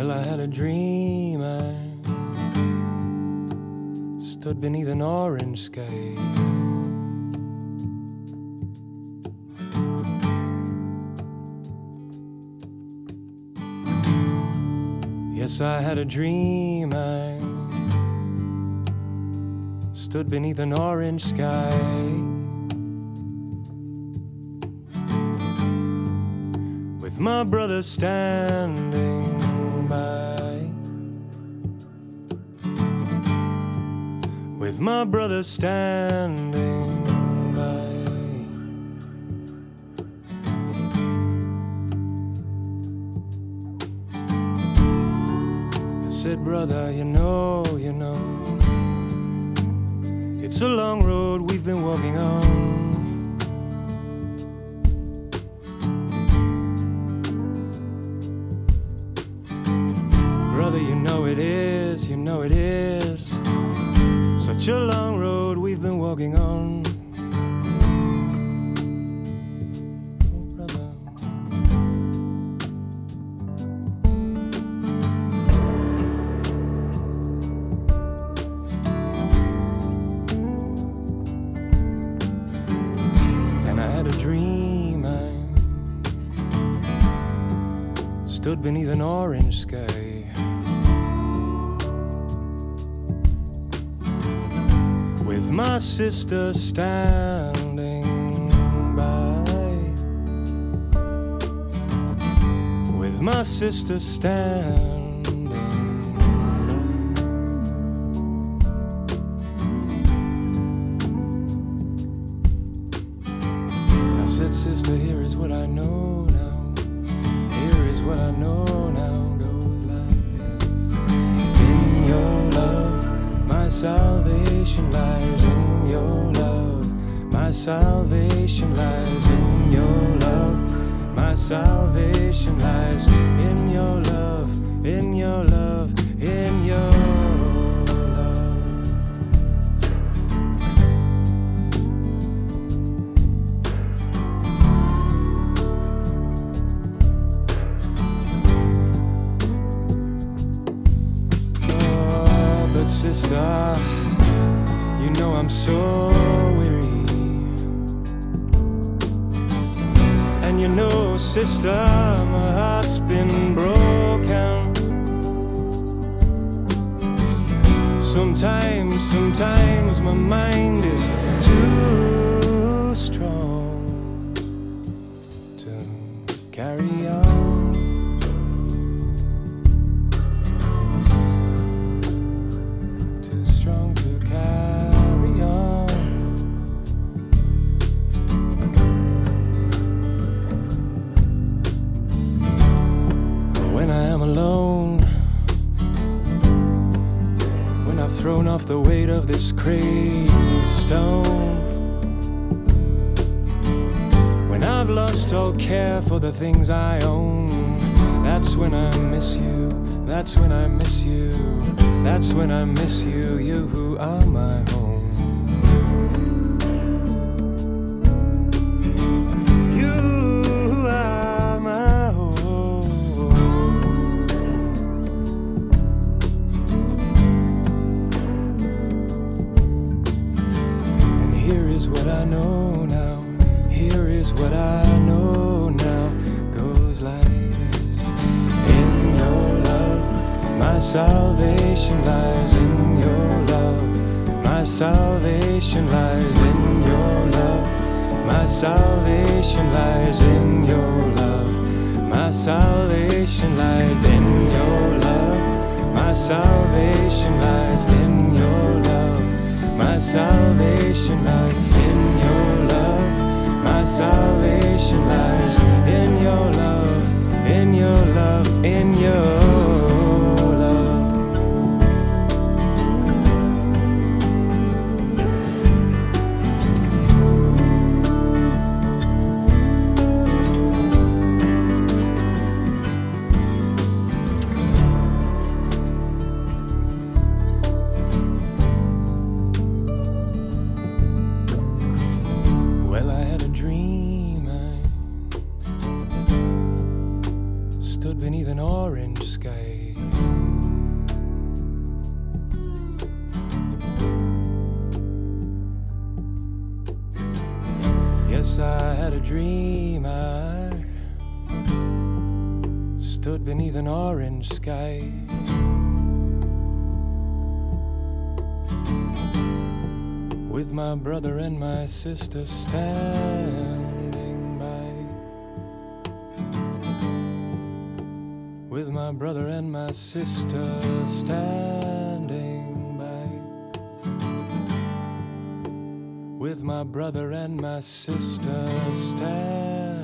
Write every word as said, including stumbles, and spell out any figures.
Well, I had a dream. I stood beneath an orange sky. Yes, I had a dream. I stood beneath an orange sky. With my brother standing by. With my brother standing by. I said, brother, you know, you know, it's a long road we've been walking on. Brother, you know it is, you know it is such a long road we've been walking on. Oh, brother. And I had a dream. I stood beneath an orange sky. With my sister standing by. With my sister standing by. I said, sister, here is what I know now. Here is what I know now. Goes like this. In your love, my salvation lies. In your love, my salvation lies. In your love, my salvation lies. In your love, in your love, in your love. Oh, but sister, you know I'm so weary. And you know, sister, my heart's been broken. Sometimes, sometimes my mind is too strong to carry on. Too strong to carry on. When I am alone, when I've thrown off the weight of this crazy stone, when I've lost all care for the things I own, that's when I miss you, that's when I miss you, that's when I miss you, you who are my home. What I know now, here is what I know now, goes like this. In your love, my salvation lies. In your love, my salvation lies. In your love, my salvation lies. In your love, my salvation lies. In your love, my salvation lies. In your love, my salvation lies. In your love, my salvation lies. In your love, in your love, in your love. stood beneath an orange sky. Yes, I had a dream. I stood beneath an orange sky. With my brother and my sister standing by. With my brother and my sister standing by. With my brother and my sister standing